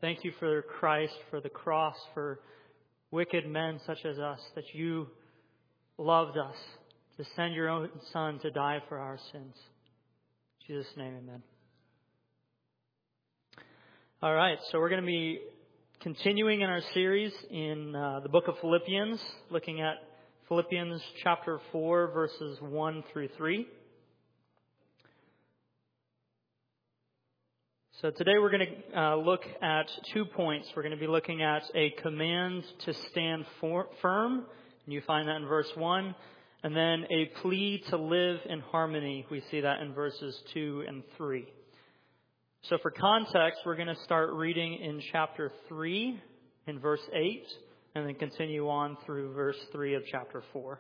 Thank you for Christ, for the cross, for wicked men such as us, that you loved us to send your own Son to die for our sins. In Jesus' name, amen. All right, so we're going to be continuing in our series in the book of Philippians, looking at Philippians chapter 4, verses 1 through 3. So today we're going to look at 2 points. We're going to be looking at a command to stand firm, and you find that in verse 1, and then a plea to live in harmony. We see that in verses 2 and 3. So for context, we're going to start reading in chapter 3 in verse 8, and then continue on through verse 3 of chapter 4.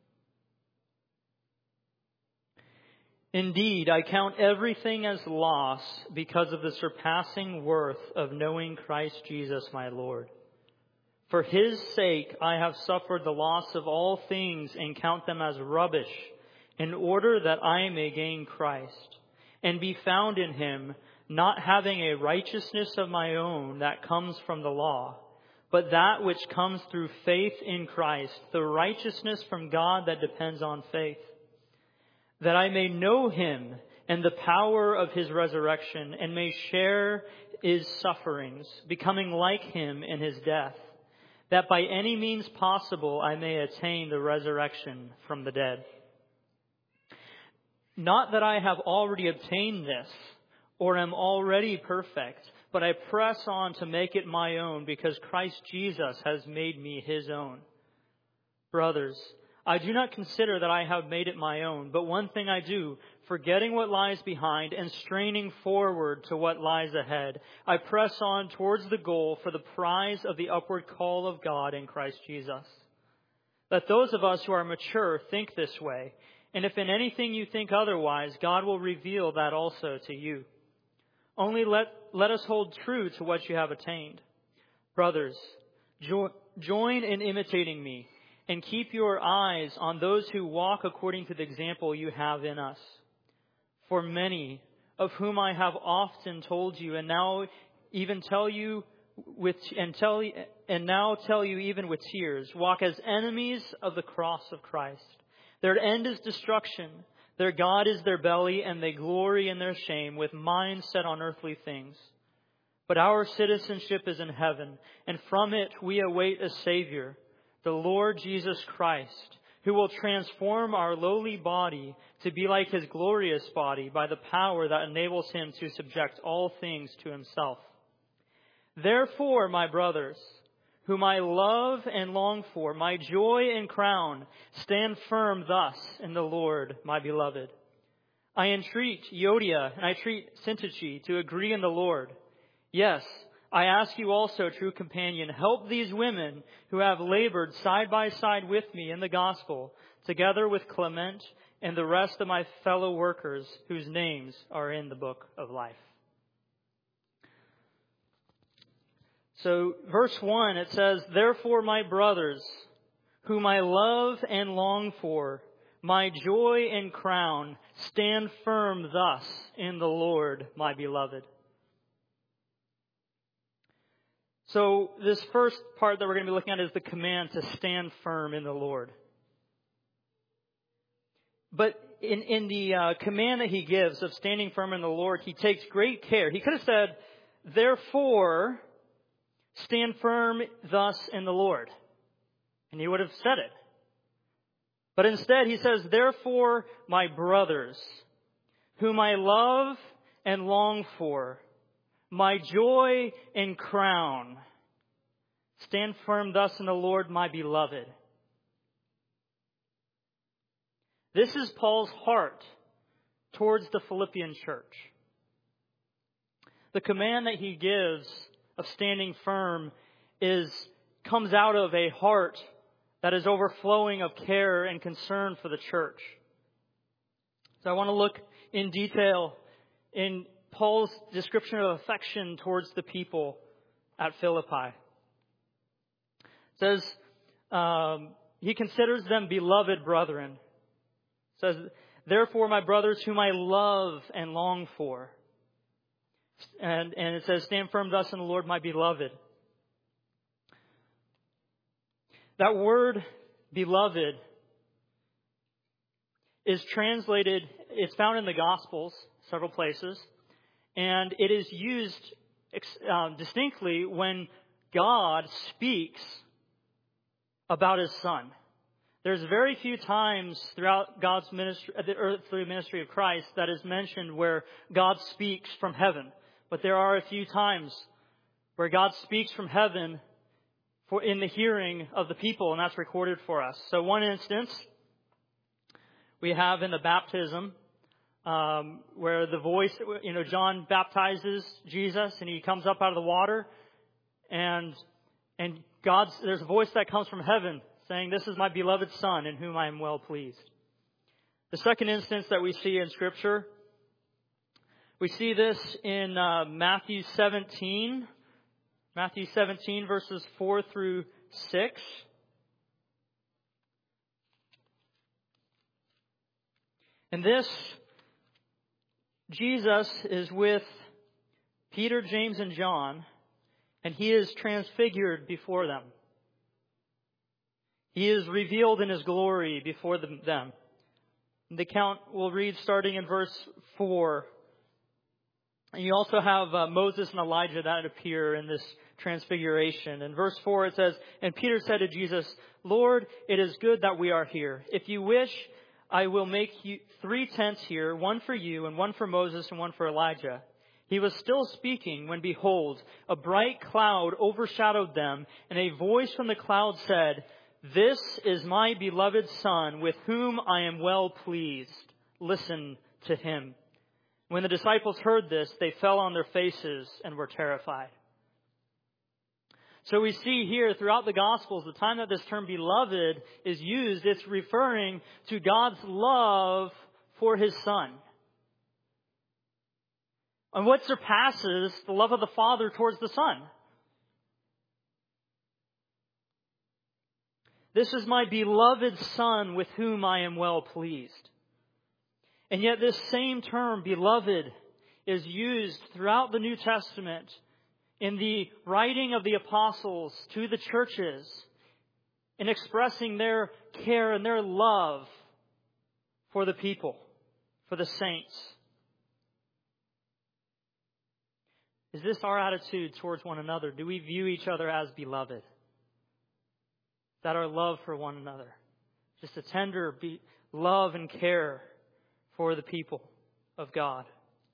Indeed, I count everything as loss because of the surpassing worth of knowing Christ Jesus my Lord. For His sake I have suffered the loss of all things and count them as rubbish, in order that I may gain Christ, and be found in Him, not having a righteousness of my own that comes from the law, but that which comes through faith in Christ, the righteousness from God that depends on faith. That I may know Him and the power of His resurrection, and may share His sufferings, becoming like Him in His death, that by any means possible I may attain the resurrection from the dead. Not that I have already obtained this, or am already perfect, but I press on to make it my own, because Christ Jesus has made me His own. Brothers, I do not consider that I have made it my own, but one thing I do, forgetting what lies behind and straining forward to what lies ahead, I press on towards the goal for the prize of the upward call of God in Christ Jesus. Let those of us who are mature think this way, and if in anything you think otherwise, God will reveal that also to you. Only let us hold true to what you have attained. Brothers, join in imitating me, and keep your eyes on those who walk according to the example you have in us. For many, of whom I have often told you, and now tell you even with tears, walk as enemies of the cross of Christ. Their end is destruction. Their God is their belly, and they glory in their shame, with minds set on earthly things. But our citizenship is in heaven, and from it we await a Savior, the Lord Jesus Christ, who will transform our lowly body to be like His glorious body by the power that enables Him to subject all things to Himself. Therefore, my brothers, whom I love and long for, my joy and crown, stand firm thus in the Lord, my beloved. I entreat Euodia and I entreat Syntyche to agree in the Lord. Yes, I ask you also, true companion, help these women who have labored side by side with me in the gospel, together with Clement and the rest of my fellow workers whose names are in the book of life. So verse 1, it says, Therefore, my brothers, whom I love and long for, my joy and crown, stand firm thus in the Lord, my beloved. So this first part that we're going to be looking at is the command to stand firm in the Lord. But in the command that He gives of standing firm in the Lord, He takes great care. He could have said, Therefore, stand firm thus in the Lord. And He would have said it. But instead He says, Therefore, my brothers, whom I love and long for, my joy and crown, stand firm thus in the Lord, my beloved. This is Paul's heart towards the Philippian church. The command that he gives of standing firm comes out of a heart that is overflowing of care and concern for the church. So I want to look in detail in Paul's description of affection towards the people at Philippi. It says, he considers them beloved brethren. It says, Therefore, my brothers, whom I love and long for. And it says, stand firm thus in the Lord, my beloved. That word, beloved, is translated, it's found in the Gospels, several places, and it is used distinctly when God speaks about His Son. There's very few times throughout God's ministry, the earthly ministry of Christ, that is mentioned where God speaks from heaven. But there are a few times where God speaks from heaven in the hearing of the people, and that's recorded for us. So one instance we have in the baptism, where the voice, John baptizes Jesus, and he comes up out of the water, and there's a voice that comes from heaven saying, "This is my beloved Son, in whom I am well pleased." The second instance that we see in Scripture, we see this in Matthew 17. Matthew 17, verses 4 through 6. And this, Jesus is with Peter, James, and John, and He is transfigured before them. He is revealed in His glory before them. The account we'll read starting in verse 4. And you also have Moses and Elijah that appear in this transfiguration. In verse 4 it says, "And Peter said to Jesus, 'Lord, it is good that we are here. If you wish, I will make you 3 tents here, one for you and one for Moses and one for Elijah.' He was still speaking when, behold, a bright cloud overshadowed them, and a voice from the cloud said, 'This is my beloved Son, with whom I am well pleased. Listen to Him.' When the disciples heard this, they fell on their faces and were terrified." So we see here throughout the Gospels, the time that this term beloved is used, it's referring to God's love for His Son. And what surpasses the love of the Father towards the Son? "This is my beloved Son, with whom I am well pleased." And yet this same term, beloved, is used throughout the New Testament in the writing of the apostles to the churches, in expressing their care and their love for the people, for the saints. Is this our attitude towards one another? Do we view each other as beloved? Is that our love for one another? Just a tender love and care for the people of God.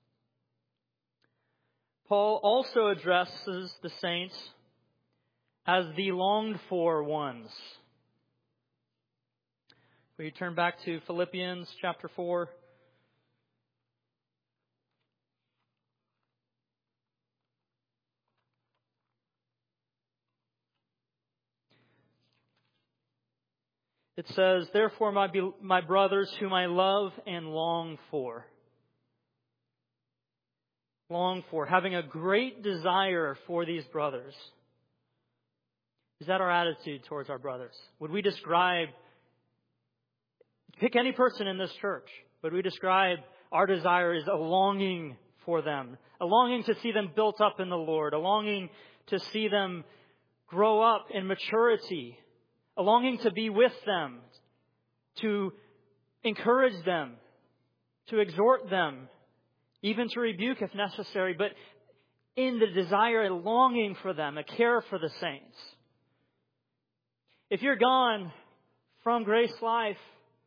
Paul also addresses the saints as the longed for ones. Will you turn back to Philippians chapter 4? It says, "Therefore, my brothers, whom I love and long for," having a great desire for these brothers. Is that our attitude towards our brothers? Would we pick any person in this church, would we describe our desire as a longing for them, a longing to see them built up in the Lord, a longing to see them grow up in maturity, a longing to be with them, to encourage them, to exhort them, even to rebuke if necessary, but in the desire, a longing for them, a care for the saints. If you're gone from Grace Life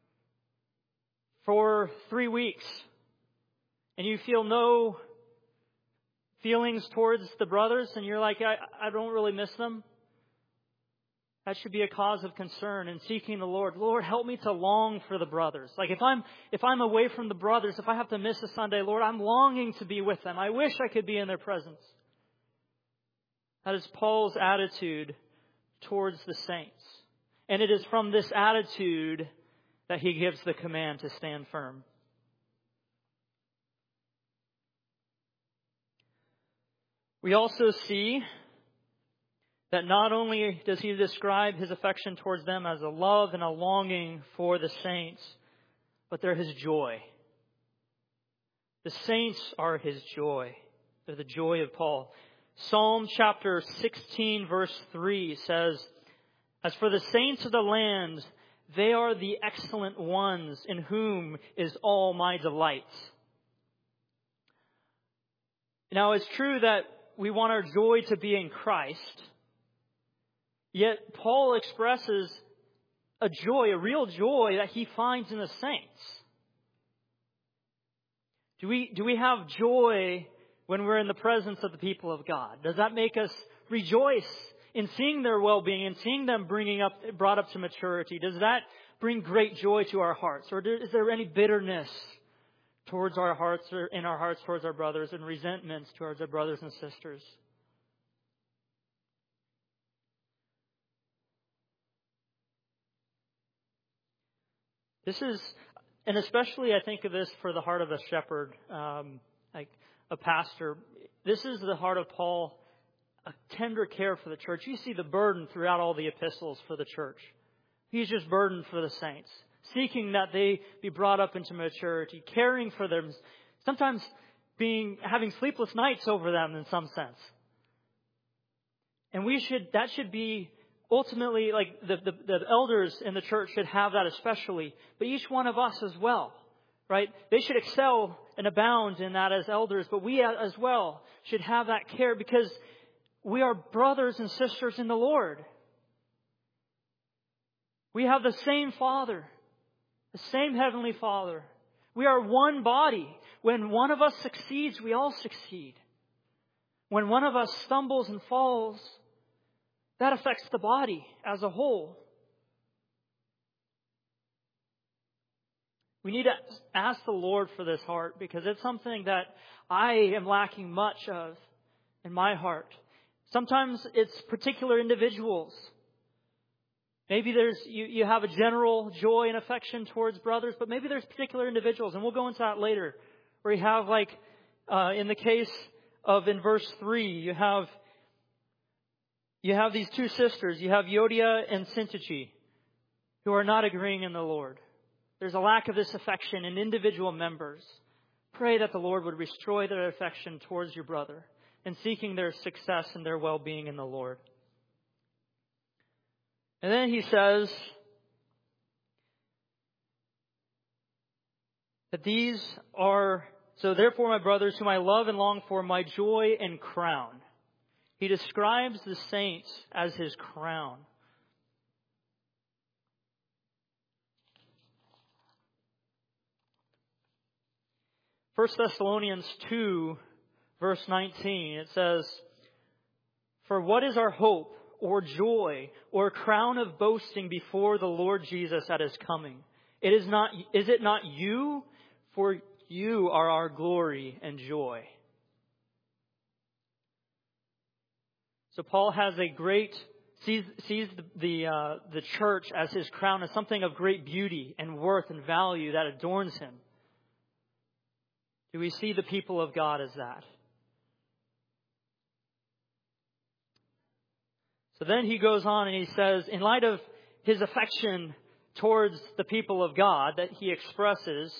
for 3 weeks and you feel no feelings towards the brothers and you're like, I don't really miss them, that should be a cause of concern in seeking the Lord. Lord, help me to long for the brothers. Like if I'm away from the brothers, if I have to miss a Sunday, Lord, I'm longing to be with them. I wish I could be in their presence. That is Paul's attitude towards the saints. And it is from this attitude that he gives the command to stand firm. We also see that not only does he describe his affection towards them as a love and a longing for the saints, but they're his joy. The saints are his joy. the joy of Paul. Psalm chapter 16 verse 3 says, "As for the saints of the land, they are the excellent ones in whom is all my delight." Now, it's true that we want our joy to be in Christ. Yet Paul expresses a joy, a real joy that he finds in the saints. Do we have joy when we're in the presence of the people of God? Does that make us rejoice in seeing their well-being and seeing them brought up to maturity? Does that bring great joy to our hearts? Or is there any bitterness towards our hearts, or in our hearts towards our brothers, and resentments towards our brothers and sisters? This is, and especially I think of this for the heart of a shepherd, like a pastor. This is the heart of Paul, a tender care for the church. You see the burden throughout all the epistles for the church. He's just burdened for the saints, seeking that they be brought up into maturity, caring for them, sometimes having sleepless nights over them in some sense. And that should be ultimately, like the elders in the church should have that especially, but each one of us as well, right? They should excel and abound in that as elders, but we as well should have that care because we are brothers and sisters in the Lord. We have the same Father, the same Heavenly Father. We are one body. When one of us succeeds, we all succeed. When one of us stumbles and falls, that affects the body as a whole. We need to ask the Lord for this heart because it's something that I am lacking much of in my heart. Sometimes it's particular individuals. Maybe you have a general joy and affection towards brothers, but maybe there's particular individuals, and we'll go into that later, where you have in the case of in verse 3, you have these two sisters. You have Euodia and Syntyche, who are not agreeing in the Lord. There's a lack of this affection in individual members. Pray that the Lord would restore their affection towards your brother and seeking their success and their well-being in the Lord. And then he says that these are, so therefore my brothers, whom I love and long for, my joy and crown. He describes the saints as his crown. First Thessalonians 2, verse 19, it says, "For what is our hope or joy or crown of boasting before the Lord Jesus at his coming? Is it not you? For you are our glory and joy." So Paul has sees the church as his crown, as something of great beauty and worth and value that adorns him. Do we see the people of God as that? So then he goes on and he says, in light of his affection towards the people of God that he expresses,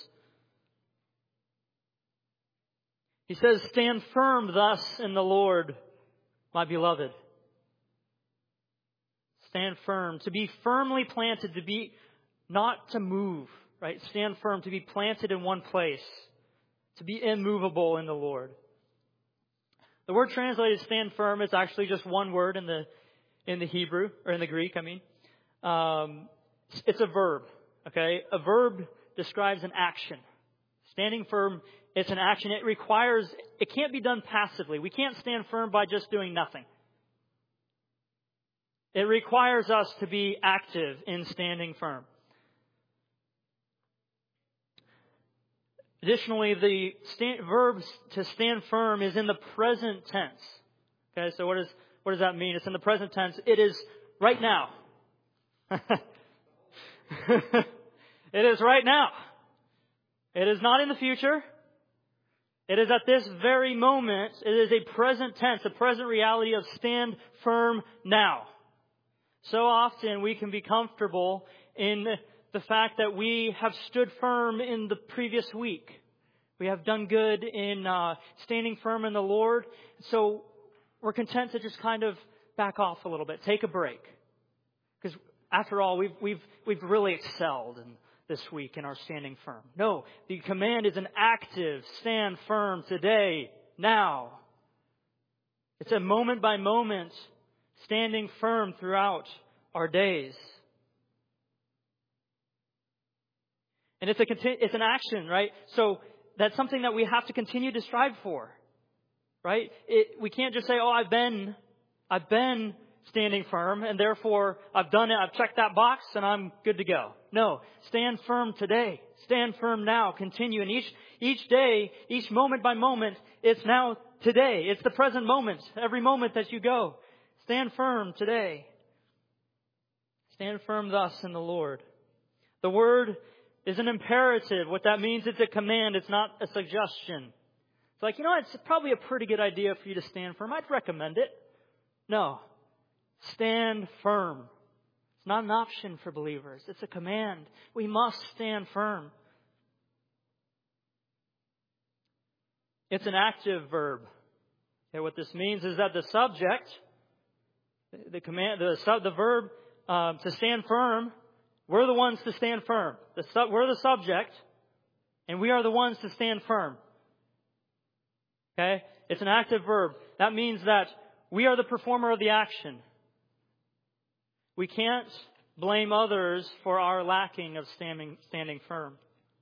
he says, "Stand firm thus in the Lord, my beloved." Stand firm. To be firmly planted, to be not to move, right? Stand firm, to be planted in one place, to be immovable in the Lord. The word translated "stand firm" is actually just one word in the Hebrew, or in the Greek, I mean. It's a verb, okay? A verb describes an action. Standing firm, it's an action. It can't be done passively. We can't stand firm by just doing nothing. It requires us to be active in standing firm. Additionally, the verb to stand firm is in the present tense. Okay, so what does that mean? It's in the present tense. It is right now. It is right now. It is not in the future. It is at this very moment. It is a present tense, a present reality of stand firm now. So often we can be comfortable in the fact that we have stood firm in the previous week. We have done good in standing firm in the Lord. So we're content to just kind of back off a little bit, take a break. Because after all, we've really excelled this week in our standing firm. No, the command is an active stand firm today, now. It's a moment by moment standing firm throughout our days. And it's an action, right? So that's something that we have to continue to strive for, right? We can't just say, "Oh, I've been standing firm, and therefore I've done it. I've checked that box, and I'm good to go." No, stand firm today. Stand firm now. Continue, and each day, each moment by moment, it's now today. It's the present moment. Every moment that you go, stand firm today. Stand firm thus in the Lord. The word is an imperative. What that means, it's a command. It's not a suggestion. It's like, it's probably a pretty good idea for you to stand firm. I'd recommend it. No. Stand firm. It's not an option for believers. It's a command. We must stand firm. It's an active verb. Okay, what this means is that the subject, the verb to stand firm, we're the ones to stand firm. We're the subject, and we are the ones to stand firm. Okay? It's an active verb. That means that we are the performer of the action. We can't blame others for our lacking of standing firm.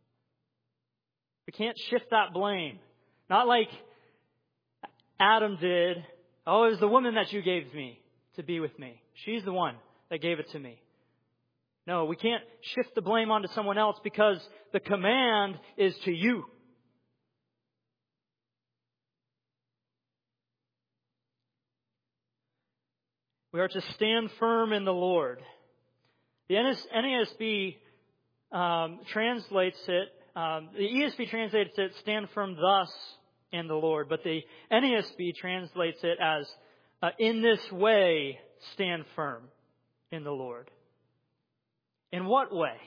We can't shift that blame. Not like Adam did. "Oh, it was the woman that you gave me to be with me. She's the one that gave it to me." No, we can't shift the blame onto someone else because the command is to you. We are to stand firm in the Lord. The NASB translates it, the ESV translates it, "stand firm thus in the Lord." But the NASB translates it as, "in this way, stand firm in the Lord." In what way?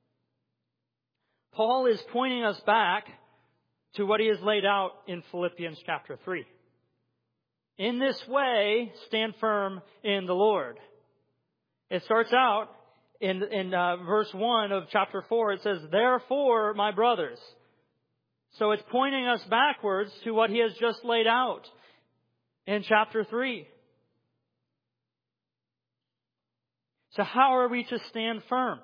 Paul is pointing us back to what he has laid out in Philippians chapter 3. In this way, stand firm in the Lord. It starts out in verse 1 of chapter 4. It says, "Therefore, my brothers." So it's pointing us backwards to what he has just laid out in chapter 3. So how are we to stand firm?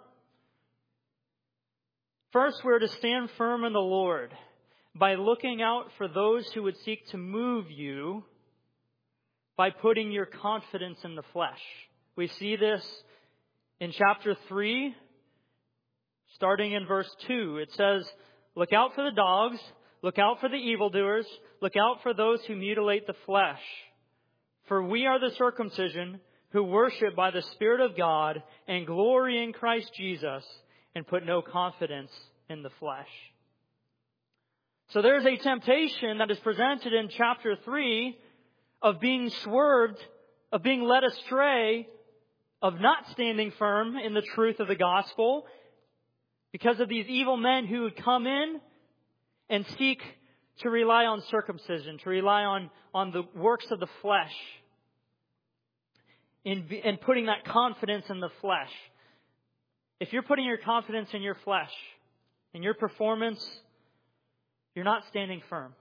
First, we're to stand firm in the Lord by looking out for those who would seek to move you by putting your confidence in the flesh. We see this in chapter 3, starting in verse 2. It says, "Look out for the dogs, look out for the evildoers, look out for those who mutilate the flesh. For we are the circumcision who worship by the Spirit of God and glory in Christ Jesus and put no confidence in the flesh." So there's a temptation that is presented in chapter 3 of being swerved, of being led astray, of not standing firm in the truth of the gospel because of these evil men who would come in and seek to rely on circumcision, to rely on the works of the flesh, in putting that confidence in the flesh. If you're putting your confidence in your flesh, in your performance, you're not standing firm.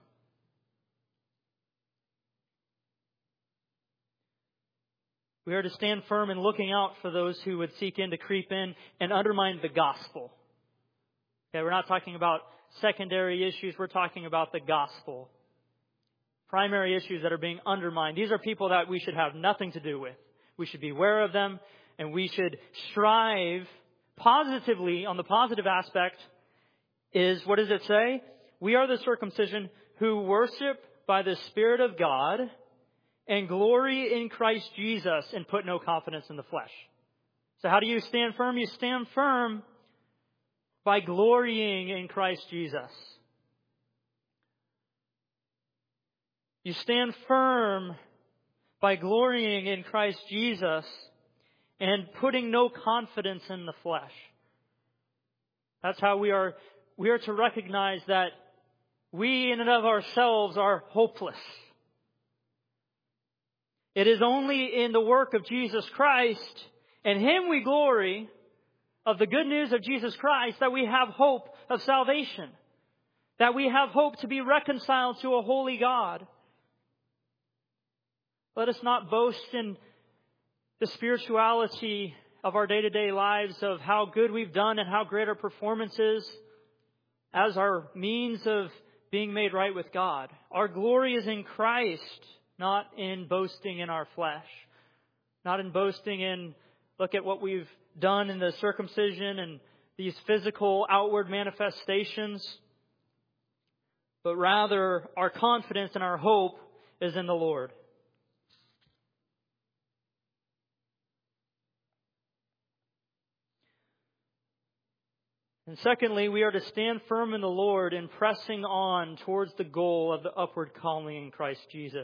We are to stand firm in looking out for those who would seek to creep in and undermine the gospel. Okay, we're not talking about secondary issues. We're talking about the gospel. Primary issues that are being undermined. These are people that we should have nothing to do with. We should be aware of them, and we should strive positively. On the positive aspect is, what does it say? We are the circumcision who worship by the Spirit of God and glory in Christ Jesus and put no confidence in the flesh. So how do you stand firm? You stand firm by glorying in Christ Jesus. You stand firm by glorying in Christ Jesus and putting no confidence in the flesh. That's how we are to recognize that we in and of ourselves are hopeless. It is only in the work of Jesus Christ, and Him we glory, of the good news of Jesus Christ, that we have hope of salvation. That we have hope to be reconciled to a holy God. Let us not boast in the spirituality of our day-to-day lives, of how good we've done and how great our performance is, as our means of being made right with God. Our glory is in Christ, not in boasting in our flesh. Not in boasting in, look at what we've done in the circumcision and these physical outward manifestations. But rather, our confidence and our hope is in the Lord. And secondly, we are to stand firm in the Lord in pressing on towards the goal of the upward calling in Christ Jesus.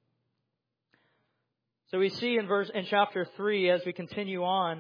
So we see in chapter 3, as we continue on,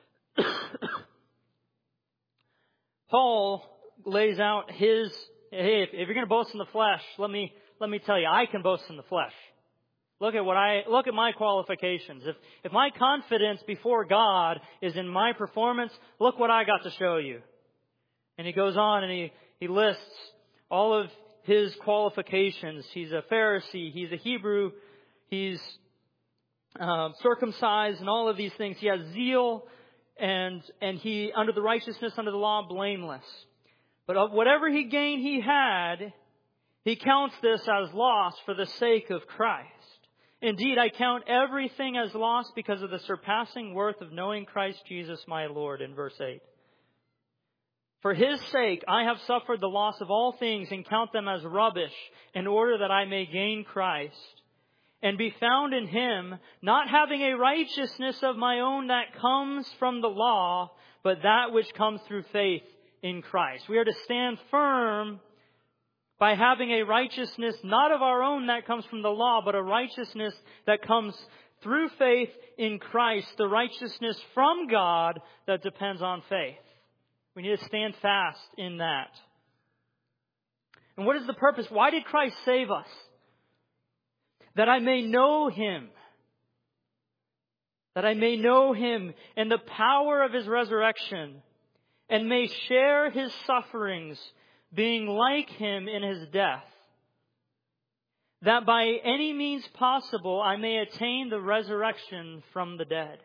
Paul lays out his, hey, if you're going to boast in the flesh, let me tell you, I can boast in the flesh. Look at my qualifications. If my confidence before God is in my performance, look what I got to show you. And he goes on and he lists all of his qualifications. He's a Pharisee, he's a Hebrew, he's circumcised and all of these things. He has zeal and he, under the righteousness, under the law, blameless. But of whatever he gained he had, he counts this as loss for the sake of Christ. Indeed, I count everything as loss because of the surpassing worth of knowing Christ Jesus my Lord, in verse 8. For His sake I have suffered the loss of all things and count them as rubbish, in order that I may gain Christ and be found in Him, not having a righteousness of my own that comes from the law, but that which comes through faith in Christ. We are to stand firm by having a righteousness not of our own that comes from the law, but a righteousness that comes through faith in Christ, the righteousness from God that depends on faith. We need to stand fast in that. And what is the purpose? Why did Christ save us? That I may know Him. That I may know Him and the power of His resurrection, and may share His sufferings, being like Him in His death, that by any means possible I may attain the resurrection from the dead.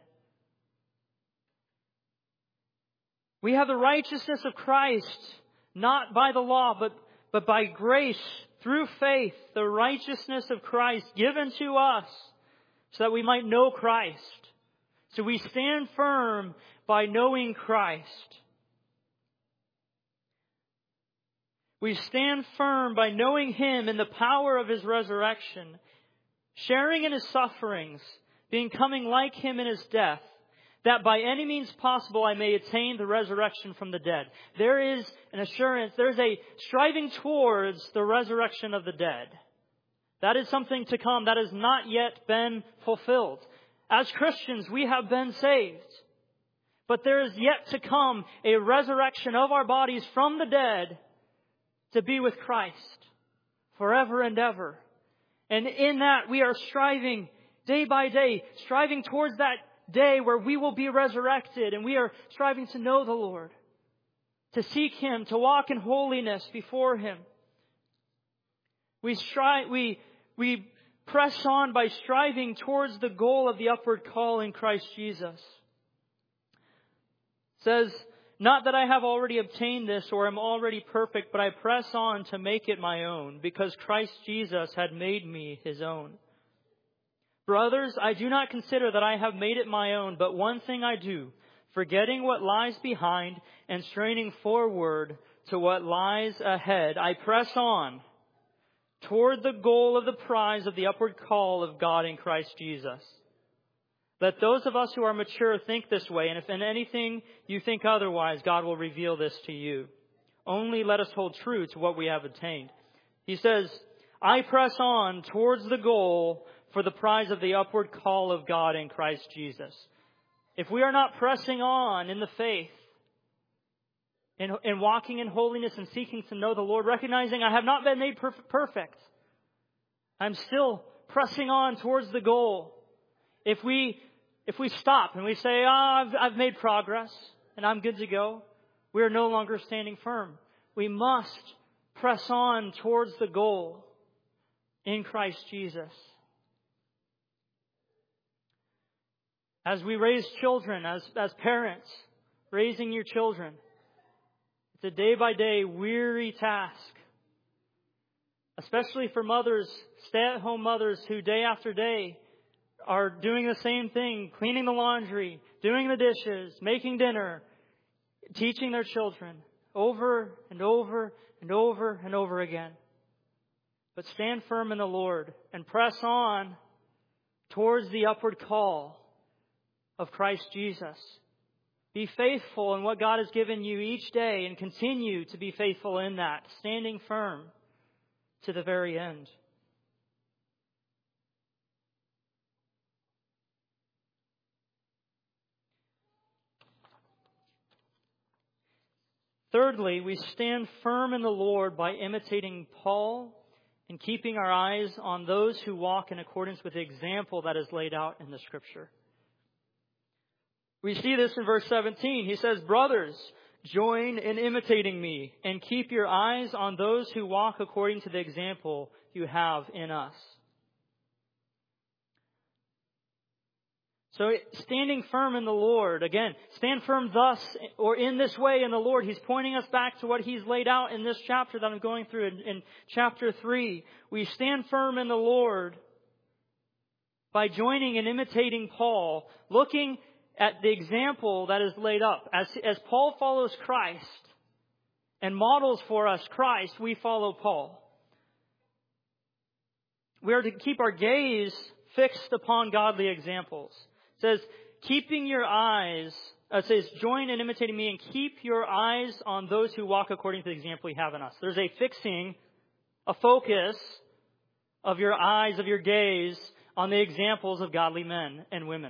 We have the righteousness of Christ, not by the law, but by grace, through faith, the righteousness of Christ given to us so that we might know Christ. So we stand firm by knowing Christ. We stand firm by knowing Him in the power of His resurrection, sharing in His sufferings, becoming like Him in His death, that by any means possible I may attain the resurrection from the dead. There is an assurance, there's a striving towards the resurrection of the dead. That is something to come that has not yet been fulfilled. As Christians, we have been saved. But there is yet to come a resurrection of our bodies from the dead to be with Christ forever and ever. And in that we are striving day by day, striving towards that day where we will be resurrected, and we are striving to know the Lord, to seek Him, to walk in holiness before Him. We press on by striving towards the goal of the upward call in Christ Jesus. It says, not that I have already obtained this or am already perfect, but I press on to make it my own, because Christ Jesus had made me His own. Brothers, I do not consider that I have made it my own, but one thing I do, forgetting what lies behind and straining forward to what lies ahead, I press on toward the goal of the prize of the upward call of God in Christ Jesus. Let those of us who are mature think this way, and if in anything you think otherwise, God will reveal this to you. Only let us hold true to what we have attained. He says, I press on towards the goal for the prize of the upward call of God in Christ Jesus. If we are not pressing on in the faith, in walking in holiness and seeking to know the Lord, recognizing I have not been made perfect. I'm still pressing on towards the goal. If we stop and we say, I've made progress and I'm good to go, we are no longer standing firm. We must press on towards the goal in Christ Jesus. As we raise children, as parents, raising your children, it's a day-by-day weary task. Especially for mothers, stay-at-home mothers who day after day are doing the same thing, cleaning the laundry, doing the dishes, making dinner, teaching their children over and over and over and over again. But stand firm in the Lord and press on towards the upward call of Christ Jesus. Be faithful in what God has given you each day and continue to be faithful in that, standing firm to the very end. Thirdly, we stand firm in the Lord by imitating Paul and keeping our eyes on those who walk in accordance with the example that is laid out in the Scripture. We see this in verse 17. He says, "Brothers, join in imitating me and keep your eyes on those who walk according to the example you have in us." So standing firm in the Lord, again, stand firm thus or in this way in the Lord. He's pointing us back to what He's laid out in this chapter that I'm going through in chapter 3. We stand firm in the Lord by joining and imitating Paul, looking at the example that is laid up. As Paul follows Christ and models for us Christ, we follow Paul. We are to keep our gaze fixed upon godly examples. It says, join in imitating me and keep your eyes on those who walk according to the example you have in us. There's a fixing, a focus of your eyes, of your gaze on the examples of godly men and women.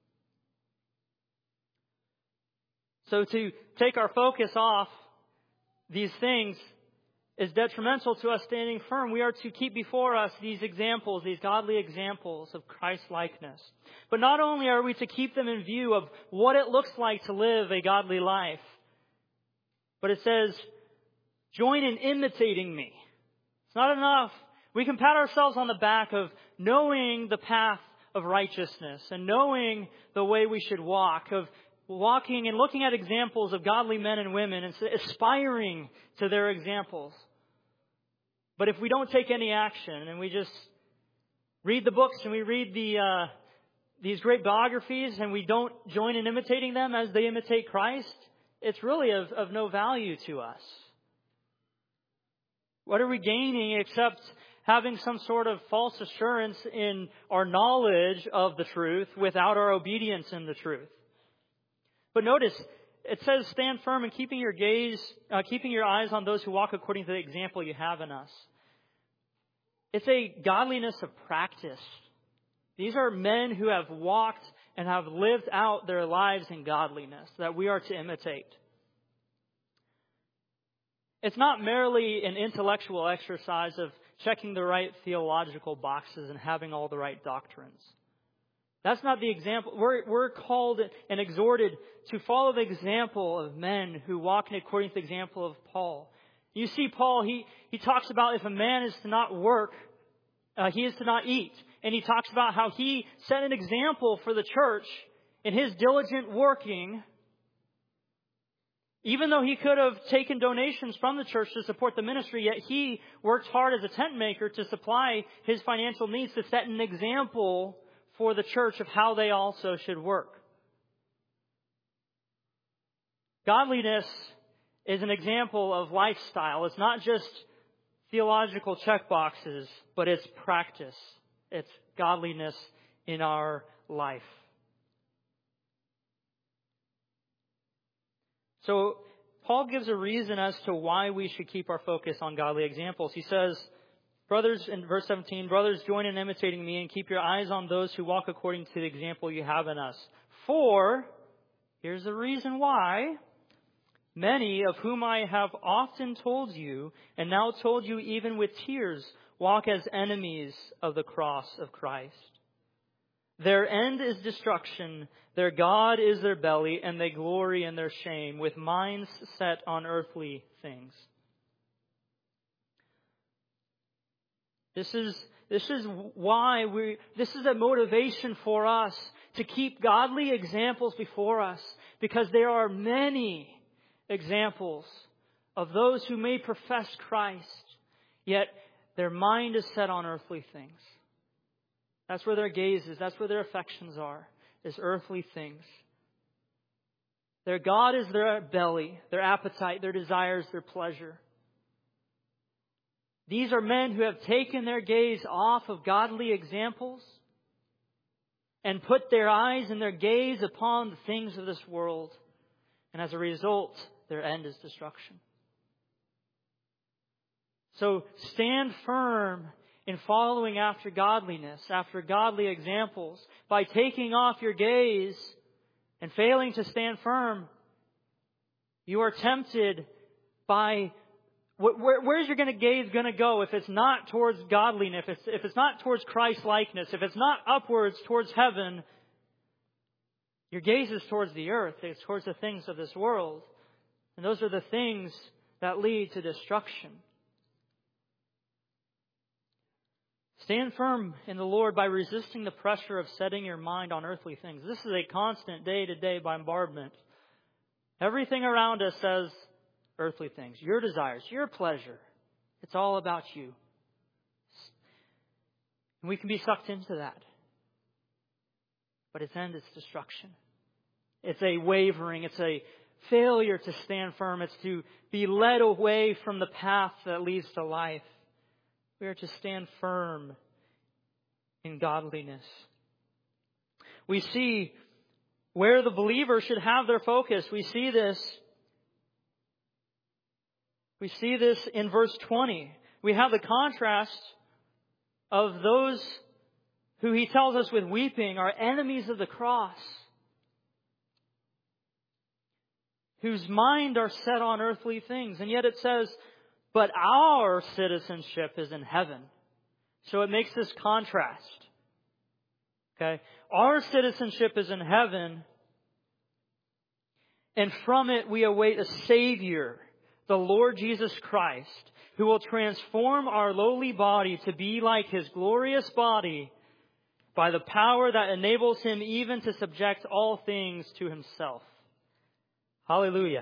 So to take our focus off these things is detrimental to us standing firm. We are to keep before us these examples, these godly examples of Christ-likeness. But not only are we to keep them in view of what it looks like to live a godly life, but it says, join in imitating me. It's not enough. We can pat ourselves on the back of knowing the path of righteousness and knowing the way we should walk, of walking and looking at examples of godly men and women and aspiring to their examples. But if we don't take any action and we just read the books and we read these great biographies and we don't join in imitating them as they imitate Christ, it's really of no value to us. What are we gaining except having some sort of false assurance in our knowledge of the truth without our obedience in the truth? But notice, it says, stand firm and keeping your eyes on those who walk according to the example you have in us. It's a godliness of practice. These are men who have walked and have lived out their lives in godliness that we are to imitate. It's not merely an intellectual exercise of checking the right theological boxes and having all the right doctrines. That's not the example. We're called and exhorted to follow the example of men who walk according to the example of Paul. You see, Paul, he talks about if a man is to not work, he is to not eat. And he talks about how he set an example for the church in his diligent working. Even though he could have taken donations from the church to support the ministry, yet he worked hard as a tent maker to supply his financial needs to set an example for the church of how they also should work. Godliness is an example of lifestyle. It's not just theological checkboxes, but it's practice. It's godliness in our life. So Paul gives a reason as to why we should keep our focus on godly examples. He says, brothers, in verse 17, brothers, join in imitating me and keep your eyes on those who walk according to the example you have in us. For, here's the reason why, Many of whom I have often told you, and now told you even with tears, walk as enemies of the cross of Christ. Their end is destruction, their God is their belly, and they glory in their shame, with minds set on earthly things. This is why this is a motivation for us to keep godly examples before us, because there are many examples of those who may profess Christ, yet their mind is set on earthly things. That's where their gaze is. That's where their affections are, is earthly things. Their God is their belly, their appetite, their desires, their pleasure. These are men who have taken their gaze off of godly examples and put their eyes and their gaze upon the things of this world. And as a result, their end is destruction. So stand firm in following after godliness, after godly examples. By taking off your gaze and failing to stand firm, you are tempted by where's your gaze going to go if it's not towards godliness, if it's not towards Christ-likeness, if it's not upwards towards heaven? Your gaze is towards the earth. It's towards the things of this world. And those are the things that lead to destruction. Stand firm in the Lord by resisting the pressure of setting your mind on earthly things. This is a constant day-to-day bombardment. Everything around us says earthly things, your desires, your pleasure. It's all about you. And we can be sucked into that. But its end is destruction. It's a wavering. It's a failure to stand firm. It's to be led away from the path that leads to life. We are to stand firm in godliness. We see where the believer should have their focus. We see this in verse 20. We have the contrast of those who he tells us with weeping are enemies of the cross, whose mind are set on earthly things. And yet it says, but our citizenship is in heaven. So it makes this contrast. Okay? Our citizenship is in heaven, and from it we await a Savior, the Lord Jesus Christ, who will transform our lowly body to be like His glorious body by the power that enables Him even to subject all things to Himself. Hallelujah.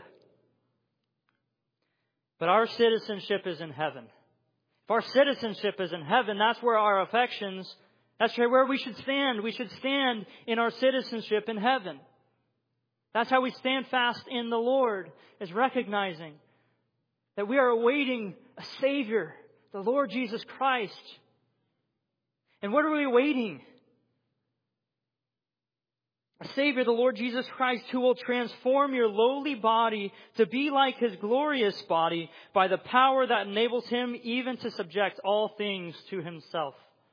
But our citizenship is in heaven. If our citizenship is in heaven, that's where our affections, that's where we should stand. We should stand in our citizenship in heaven. That's how we stand fast in the Lord, is recognizing that we are awaiting a Savior, the Lord Jesus Christ. And what are we awaiting? A Savior, the Lord Jesus Christ, who will transform your lowly body to be like His glorious body by the power that enables Him even to subject all things to Himself.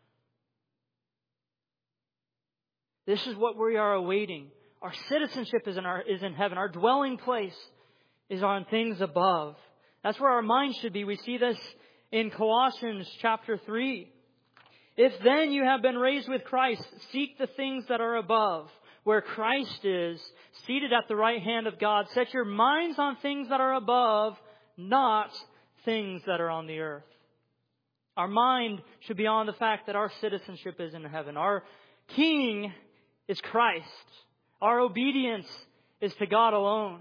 This is what we are awaiting. Our citizenship is in heaven. Our dwelling place is on things above. That's where our mind should be. We see this in Colossians chapter 3. If then you have been raised with Christ, seek the things that are above, where Christ is, seated at the right hand of God. Set your minds on things that are above, not things that are on the earth. Our mind should be on the fact that our citizenship is in heaven. Our King is Christ. Our obedience is to God alone.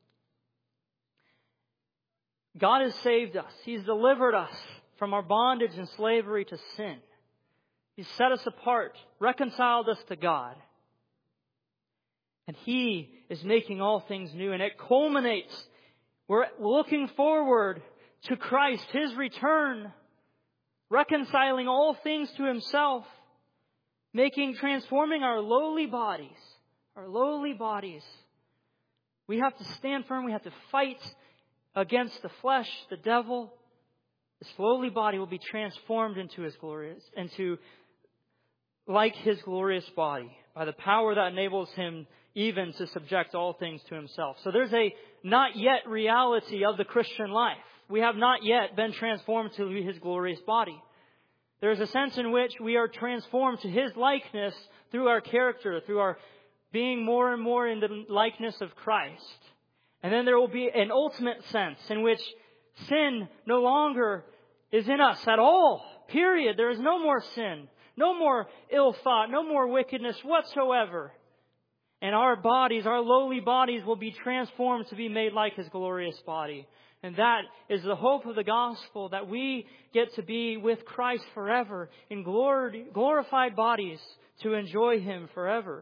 God has saved us. He's delivered us from our bondage and slavery to sin. He's set us apart, reconciled us to God. And He is making all things new. And it culminates. We're looking forward to Christ, His return, reconciling all things to Himself, transforming our lowly bodies. Our lowly bodies. We have to stand firm. We have to fight against the flesh, the devil. This lowly body will be transformed into His glorious, into like His glorious body by the power that enables Him even to subject all things to Himself. So there's a not yet reality of the Christian life. We have not yet been transformed to His glorious body. There is a sense in which we are transformed to His likeness through our character, through our being more and more in the likeness of Christ. And then there will be an ultimate sense in which sin no longer is in us at all. Period. There is no more sin, no more ill thought, no more wickedness whatsoever. And our bodies, our lowly bodies, will be transformed to be made like His glorious body. And that is the hope of the gospel, that we get to be with Christ forever in glorified bodies to enjoy Him forever.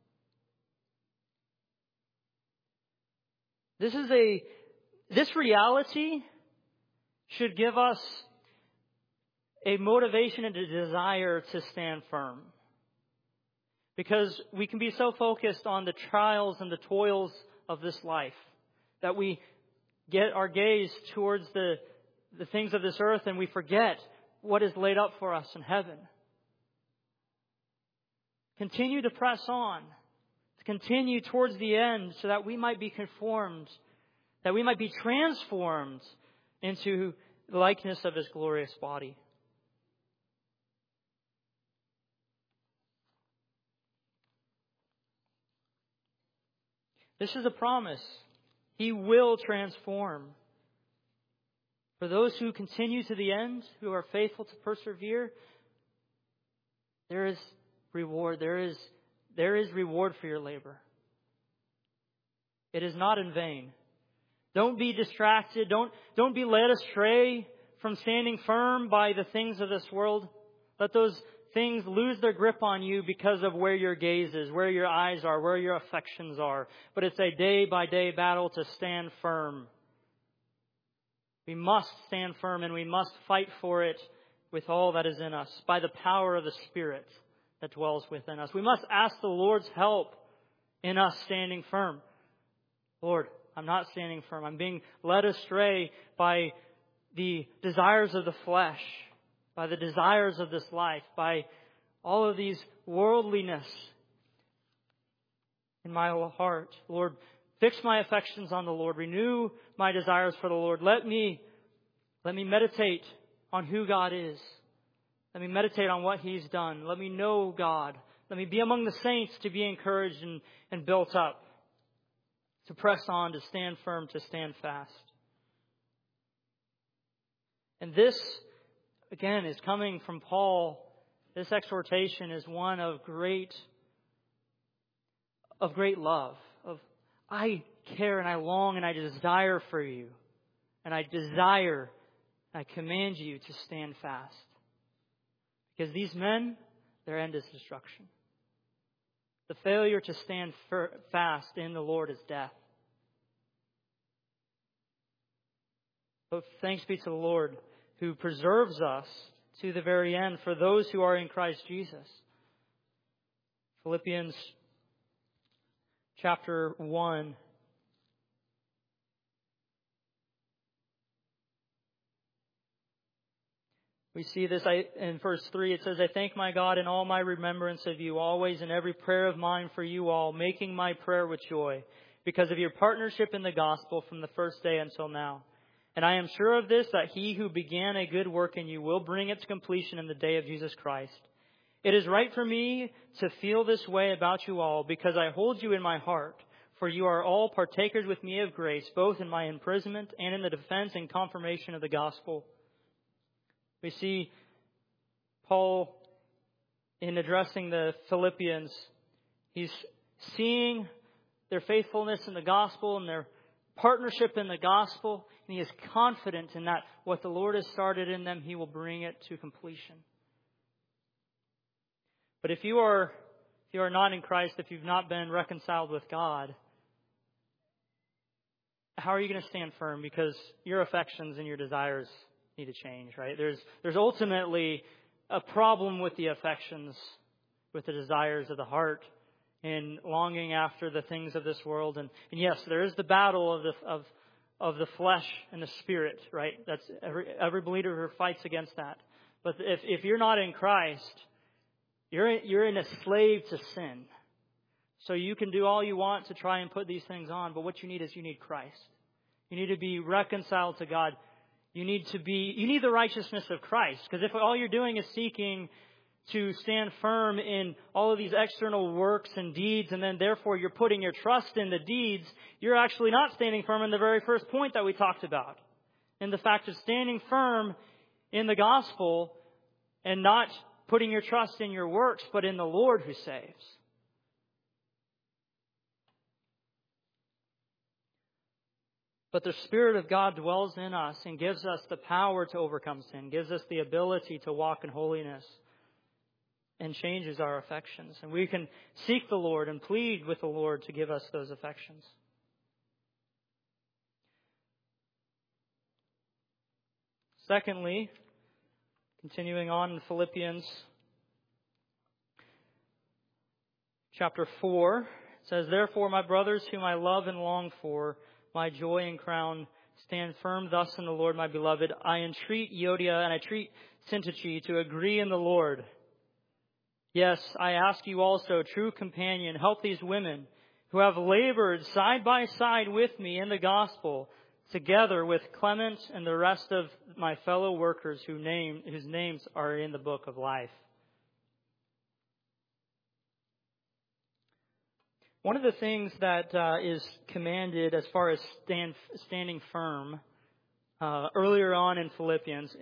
This reality should give us a motivation and a desire to stand firm. Because we can be so focused on the trials and the toils of this life that we get our gaze towards the things of this earth and we forget what is laid up for us in heaven. Continue to press on, to continue towards the end so that we might be conformed, that we might be transformed into the likeness of His glorious body. This is a promise. He will transform. For those who continue to the end, who are faithful to persevere, there is reward. There is reward for your labor. It is not in vain. Don't be distracted. Don't be led astray from standing firm by the things of this world. Let those things lose their grip on you because of where your gaze is, where your eyes are, where your affections are. But it's a day-by-day battle to stand firm. We must stand firm and we must fight for it with all that is in us by the power of the Spirit that dwells within us. We must ask the Lord's help in us standing firm. Lord, I'm not standing firm. I'm being led astray by the desires of the flesh, by the desires of this life, by all of these worldliness in my heart. Lord, fix my affections on the Lord. Renew my desires for the Lord. Let me meditate on who God is. Let me meditate on what He's done. Let me know God. Let me be among the saints to be encouraged and built up, to press on, to stand firm, to stand fast. And this, again, is coming from Paul. This exhortation is one of great love. I care and I long and I desire for you. And I command you to stand fast. Because these men, their end is destruction. The failure to stand fast in the Lord is death. But thanks be to the Lord who preserves us to the very end for those who are in Christ Jesus. Philippians chapter 1. We see this in verse 3. It says, I thank my God in all my remembrance of you, always in every prayer of mine for you all, making my prayer with joy, because of your partnership in the gospel from the first day until now. And I am sure of this, that He who began a good work in you will bring it to completion in the day of Jesus Christ. It is right for me to feel this way about you all, because I hold you in my heart. For you are all partakers with me of grace, both in my imprisonment and in the defense and confirmation of the gospel. We see Paul, in addressing the Philippians, he's seeing their faithfulness in the gospel and their partnership in the gospel, and he is confident in that what the Lord has started in them, He will bring it to completion. But if you are not in Christ, if you've not been reconciled with God, how are you going to stand firm? Because your affections and your desires need to change, right? There's ultimately a problem with the affections, with the desires of the heart, and longing after the things of this world. And yes, there is the battle of the flesh and the spirit, right? That's every believer who fights against that. But if you're not in Christ, You're in a slave to sin. So you can do all you want to try and put these things on, but what you need is you need Christ. You need to be reconciled to God. You need the righteousness of Christ. Because if all you're doing is seeking to stand firm in all of these external works and deeds, and then therefore you're putting your trust in the deeds, you're actually not standing firm in the very first point that we talked about. In the fact of standing firm in the gospel and not putting your trust in your works, but in the Lord who saves. But the Spirit of God dwells in us and gives us the power to overcome sin, gives us the ability to walk in holiness, and changes our affections. And we can seek the Lord and plead with the Lord to give us those affections. Secondly, continuing on in Philippians chapter 4, it says, "Therefore, my brothers whom I love and long for, my joy and crown, stand firm thus in the Lord, my beloved. I entreat Euodia and I entreat Syntyche to agree in the Lord. Yes, I ask you also, true companion, help these women who have labored side by side with me in the gospel, together with Clement and the rest of my fellow workers whose names are in the book of life." One of the things that is commanded as far as standing firm, earlier on in Philippians,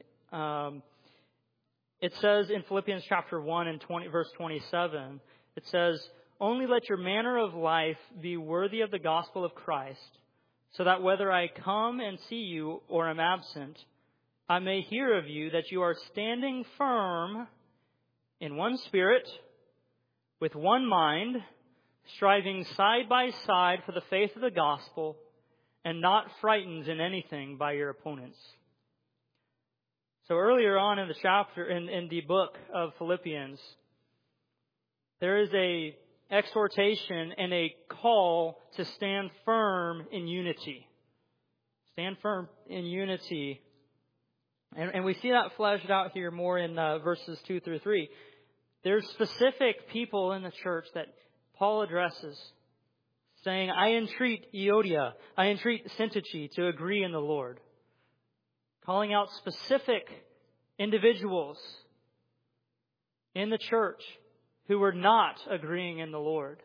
it says in Philippians chapter 1 and verse 27, it says, "Only let your manner of life be worthy of the gospel of Christ, so that whether I come and see you or am absent, I may hear of you that you are standing firm in one spirit, with one mind, striving side by side for the faith of the gospel, and not frightened in anything by your opponents." So earlier on in the chapter, in the book of Philippians, there is a exhortation and a call to stand firm in unity. Stand firm in unity. And we see that fleshed out here more in verses 2 through 3. There's specific people in the church that Paul addresses, saying, "I entreat Euodia, I entreat Syntyche to agree in the Lord." Calling out specific individuals in the church who were not agreeing in the Lord.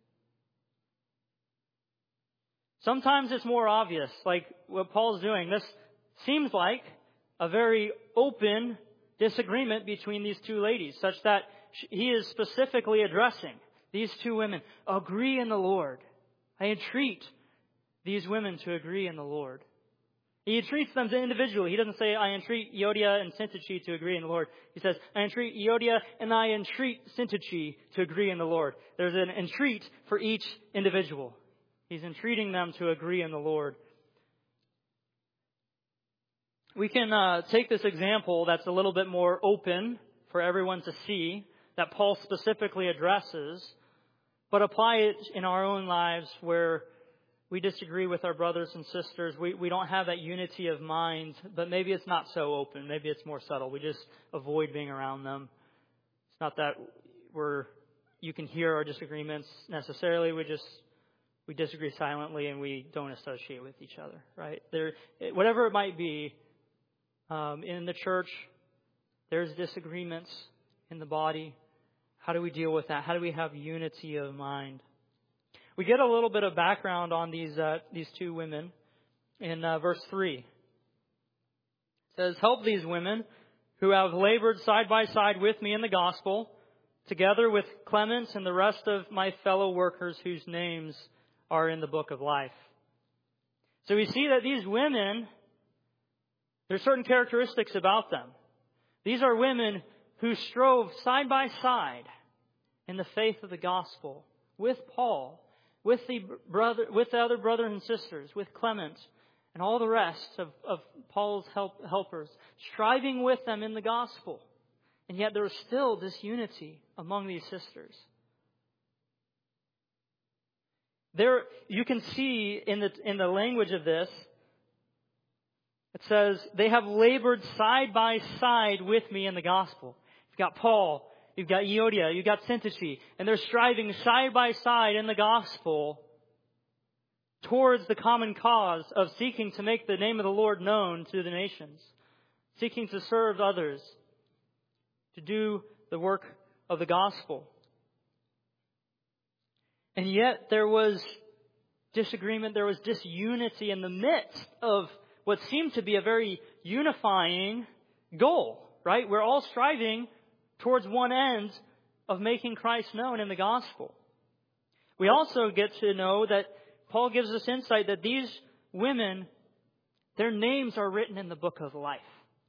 Sometimes it's more obvious, like what Paul's doing. This seems like a very open disagreement between these two ladies, such that he is specifically addressing these two women. Agree in the Lord. I entreat these women to agree in the Lord. He treats them individually. He doesn't say, "I entreat Euodia and Syntyche to agree in the Lord." He says, "I entreat Euodia and I entreat Syntyche to agree in the Lord." There's an entreat for each individual. He's entreating them to agree in the Lord. We can take this example that's a little bit more open for everyone to see, that Paul specifically addresses, but apply it in our own lives where we disagree with our brothers and sisters. We don't have that unity of mind, but maybe it's not so open. Maybe it's more subtle. We just avoid being around them. It's not that you can hear our disagreements necessarily. We disagree silently and we don't associate with each other, right? Whatever it might be, in the church, there's disagreements in the body. How do we deal with that? How do we have unity of mind? We get a little bit of background on these two women in verse 3. It says, "Help these women who have labored side by side with me in the gospel, together with Clement and the rest of my fellow workers whose names are in the book of life." So we see that these women, there's certain characteristics about them. These are women who strove side by side in the faith of the gospel with Paul, with the other brothers and sisters, with Clement, and all the rest of Paul's helpers, striving with them in the gospel. And yet there is still disunity among these sisters. There, you can see in the language of this, it says, "They have labored side by side with me in the gospel." You've got Paul, you've got Euodia, you've got Syntyche, and they're striving side by side in the gospel towards the common cause of seeking to make the name of the Lord known to the nations, seeking to serve others, to do the work of the gospel. And yet there was disagreement, there was disunity in the midst of what seemed to be a very unifying goal, right? We're all striving towards one end of making Christ known in the gospel. We also get to know that Paul gives us insight that these women, their names are written in the book of life.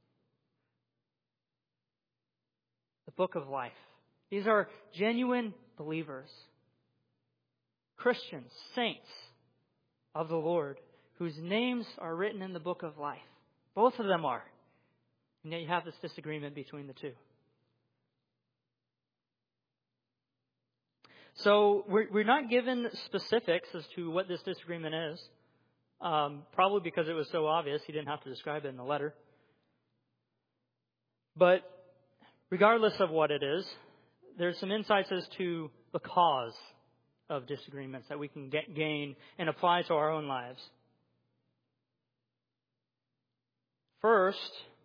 The book of life. These are genuine believers, Christians, saints of the Lord, whose names are written in the book of life. Both of them are. And yet you have this disagreement between the two. So we're not given specifics as to what this disagreement is. Probably because it was so obvious, he didn't have to describe it in the letter. But regardless of what it is, there's some insights as to the cause of disagreements that we can gain and apply to our own lives. First,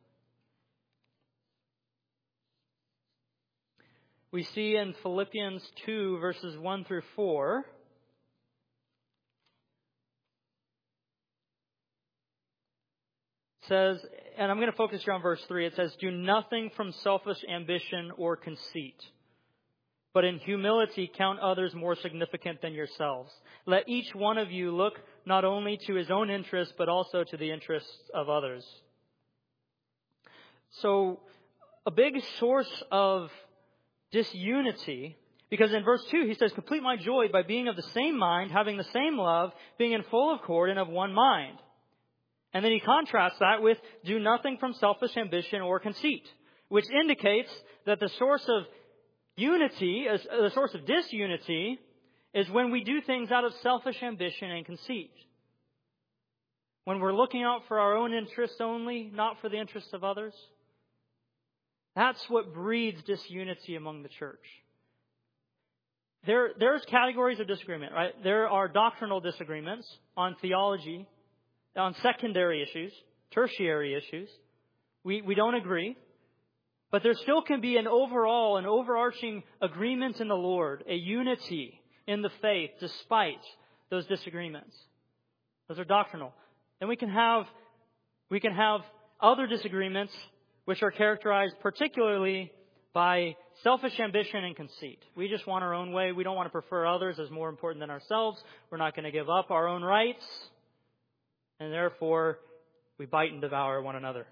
we see in Philippians 2, verses 1 through 4, says, and I'm going to focus here on verse 3, it says, "Do nothing from selfish ambition or conceit, but in humility count others more significant than yourselves. Let each one of you look not only to his own interests, but also to the interests of others." So, a big source of disunity, because in verse 2 he says, "Complete my joy by being of the same mind, having the same love, being in full accord and of one mind." And then he contrasts that with, "Do nothing from selfish ambition or conceit," which indicates that the source of unity, the source of disunity, is when we do things out of selfish ambition and conceit. When we're looking out for our own interests only, not for the interests of others. That's what breeds disunity among the church. There's categories of disagreement, right? There are doctrinal disagreements on theology, on secondary issues, tertiary issues. We don't agree. But there still can be an overarching agreement in the Lord, a unity in the faith despite those disagreements. Those are doctrinal. Then we can have other disagreements which are characterized particularly by selfish ambition and conceit. We just want our own way. We don't want to prefer others as more important than ourselves. We're not going to give up our own rights. And therefore, we bite and devour one another.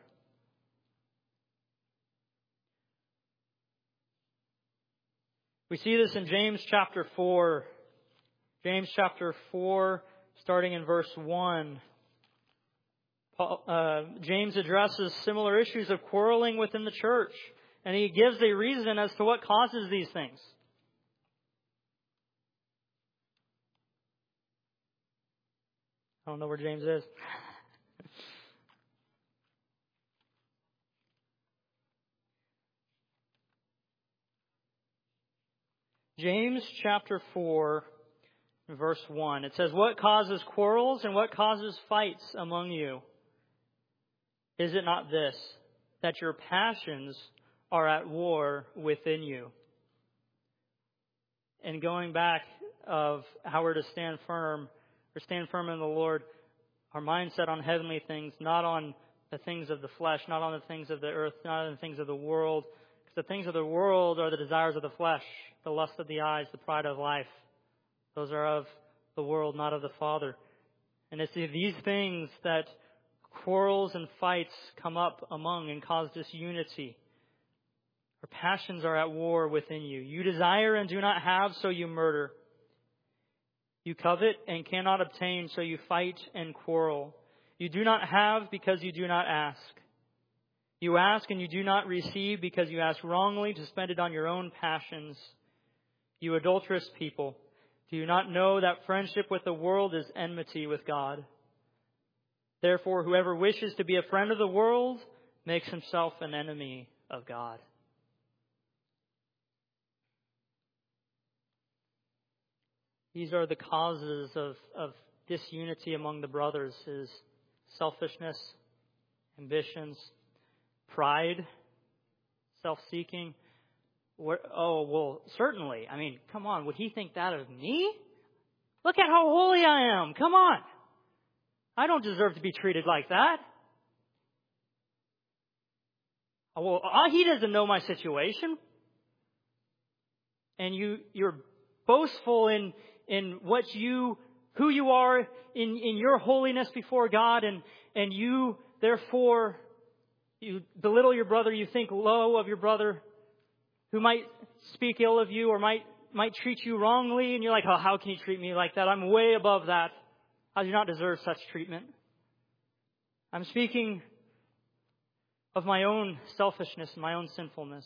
We see this in James chapter 4. James chapter 4, starting in verse 1. James addresses similar issues of quarreling within the church. And he gives a reason as to what causes these things. I don't know where James is. James chapter 4, verse 1. It says, "What causes quarrels and what causes fights among you? Is it not this, that your passions are at war within you?" And going back of how we're to stand firm in the Lord, our mindset on heavenly things, not on the things of the flesh, not on the things of the earth, not on the things of the world. Because the things of the world are the desires of the flesh, the lust of the eyes, the pride of life. Those are of the world, not of the Father. And it's these things that quarrels and fights come up among and cause disunity. Our passions are at war within you. You desire and do not have, so you murder. You covet and cannot obtain, so you fight and quarrel. You do not have because you do not ask. You ask and you do not receive because you ask wrongly to spend it on your own passions. You adulterous people, do you not know that friendship with the world is enmity with God? Therefore, whoever wishes to be a friend of the world makes himself an enemy of God. These are the causes of disunity among the brothers, is selfishness, ambitions, pride, self-seeking. Oh, well, certainly. I mean, come on. Would he think that of me? Look at how holy I am. Come on. I don't deserve to be treated like that. Well, he doesn't know my situation. And you're boastful in who you are in your holiness before God, and you therefore you belittle your brother, you think low of your brother who might speak ill of you or might treat you wrongly, and you're like, oh, how can he treat me like that? I'm way above that. I do not deserve such treatment. I'm speaking of my own selfishness and my own sinfulness.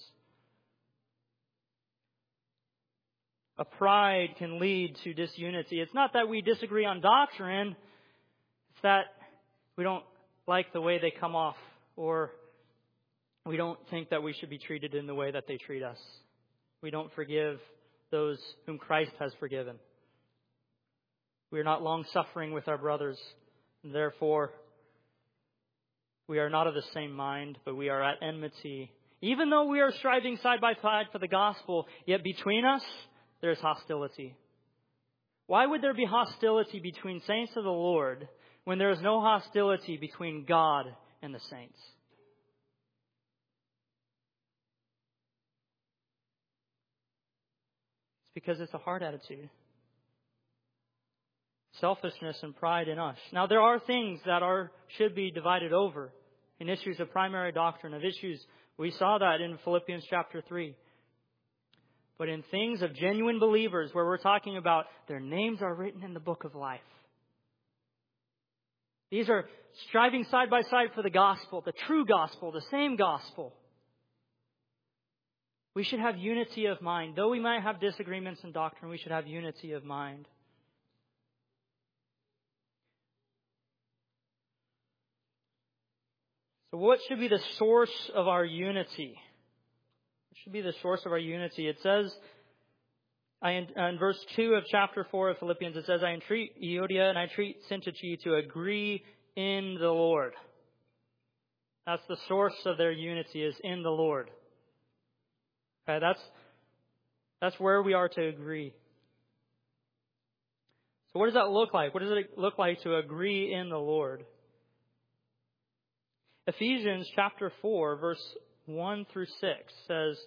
A pride can lead to disunity. It's not that we disagree on doctrine. It's that we don't like the way they come off, or we don't think that we should be treated in the way that they treat us. We don't forgive those whom Christ has forgiven. We are not long-suffering with our brothers, and therefore we are not of the same mind, but we are at enmity. Even though we are striving side by side for the gospel, yet between us there is hostility. Why would there be hostility between saints of the Lord when there is no hostility between God and the saints? It's because it's a heart attitude. Selfishness and pride in us. Now, there are things that should be divided over in issues of primary doctrine, of issues. We saw that in Philippians chapter 3. But in things of genuine believers, where we're talking about their names are written in the book of life. These are striving side by side for the gospel, the true gospel, the same gospel. We should have unity of mind. Though we might have disagreements in doctrine, we should have unity of mind. So what should be the source of our unity? What should be the source of our unity? It says, in verse 2 of chapter 4 of Philippians, it says, I entreat Euodia and I entreat Syntyche to agree in the Lord. That's the source of their unity, is in the Lord. Okay, that's where we are to agree. So what does that look like? What does it look like to agree in the Lord? Ephesians chapter 4, verse 1 through 6 says,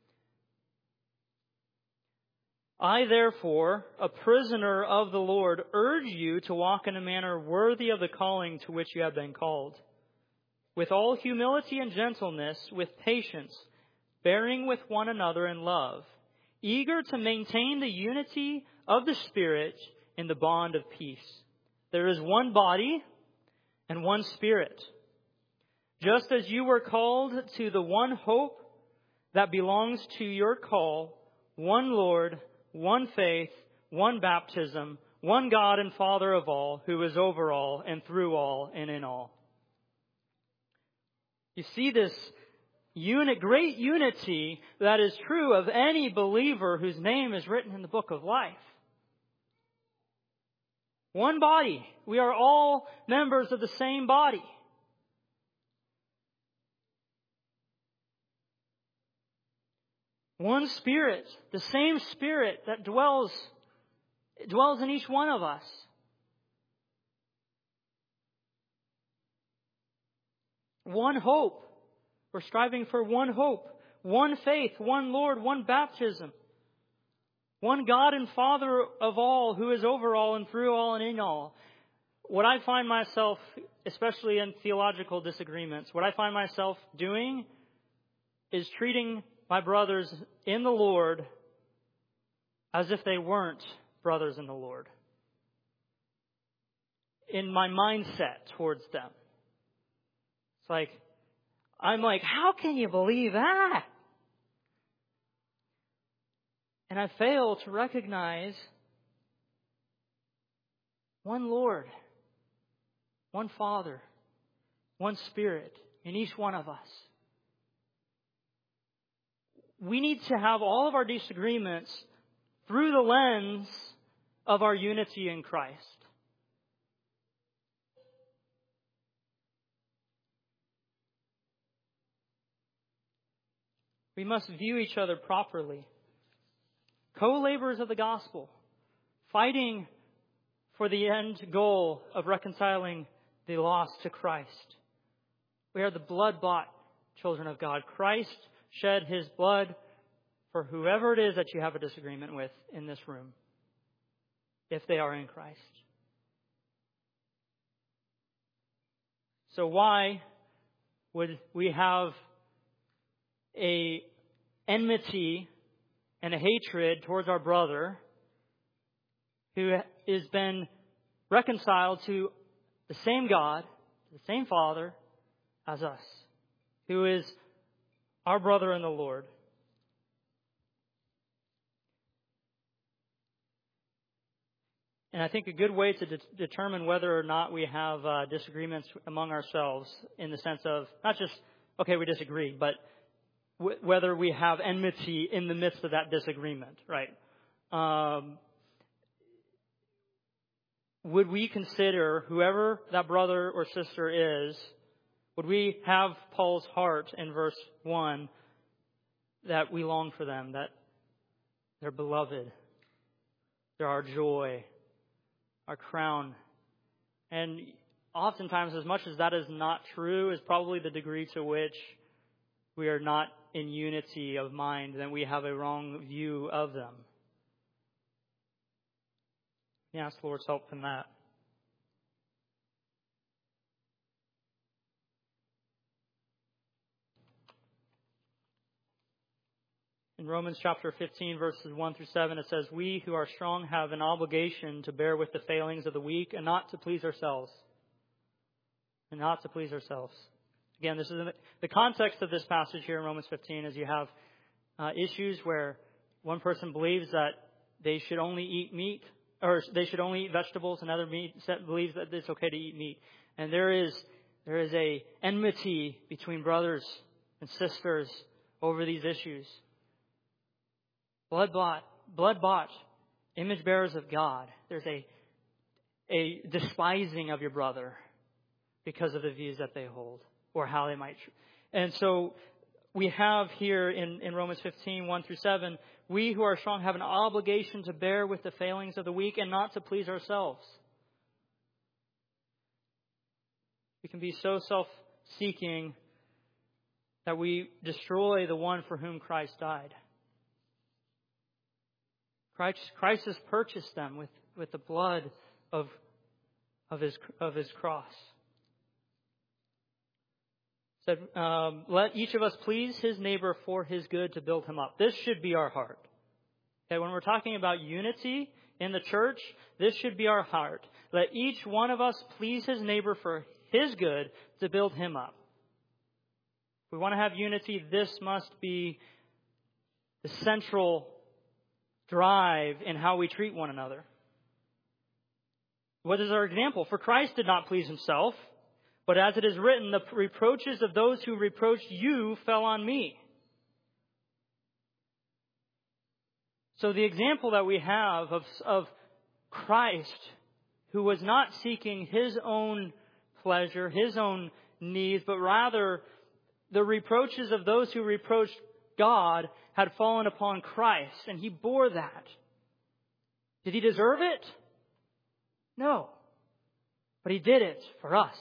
I therefore, a prisoner of the Lord, urge you to walk in a manner worthy of the calling to which you have been called, with all humility and gentleness, with patience, bearing with one another in love, eager to maintain the unity of the Spirit in the bond of peace. There is one body and one Spirit. Just as you were called to the one hope that belongs to your call, one Lord, one faith, one baptism, one God and Father of all, who is over all and through all and in all. You see this great unity that is true of any believer whose name is written in the book of life. One body. We are all members of the same body. One Spirit, the same Spirit that dwells in each one of us. One hope. We're striving for one hope. One faith, one Lord, one baptism. One God and Father of all, who is over all and through all and in all. What I find myself, especially in theological disagreements, what I find myself doing is treating my brothers in the Lord as if they weren't brothers in the Lord. In my mindset towards them. It's I'm like, how can you believe that? And I fail to recognize one Lord, one Father, one Spirit in each one of us. We need to have all of our disagreements through the lens of our unity in Christ. We must view each other properly. Co-laborers of the gospel, fighting for the end goal of reconciling the lost to Christ. We are the blood-bought children of God. Christ shed His blood for whoever it is that you have a disagreement with in this room, if they are in Christ. So why would we have a enmity and a hatred towards our brother who has been reconciled to the same God, the same Father as us, who is our brother in the Lord? And I think a good way to determine whether or not we have disagreements among ourselves, in the sense of not just, okay, we disagree, but whether we have enmity in the midst of that disagreement, right? Would we consider whoever that brother or sister is, would we have Paul's heart in verse 1 that we long for them, that they're beloved, they're our joy, our crown? And oftentimes, as much as that is not true, is probably the degree to which we are not in unity of mind, then we have a wrong view of them. Ask the Lord's help in that. In Romans chapter 15, verses 1 through 7, it says, "We who are strong have an obligation to bear with the failings of the weak and not to please ourselves." And not to please ourselves. Again, this is the context of this passage here in Romans 15 is you have issues where one person believes that they should only eat meat, or they should only eat vegetables, and another believes that it's okay to eat meat. And there is a enmity between brothers and sisters over these issues. Blood-bought, image bearers of God. There's a despising of your brother because of the views that they hold or how they might. And so we have here in Romans 15, 1 through 7, we who are strong have an obligation to bear with the failings of the weak and not to please ourselves. We can be so self-seeking that we destroy the one for whom Christ died. Christ has purchased them with the blood of His cross. Said, let each of us please his neighbor for his good to build him up. This should be our heart. Okay, when we're talking about unity in the church, this should be our heart. Let each one of us please his neighbor for his good to build him up. If we want to have unity, this must be the central drive in how we treat one another. What is our example? For Christ did not please himself, but as it is written, the reproaches of those who reproached you fell on me. So the example that we have of Christ, who was not seeking his own pleasure, his own needs, but rather the reproaches of those who reproached God had fallen upon Christ, and he bore that. Did he deserve it? No. But he did it for us,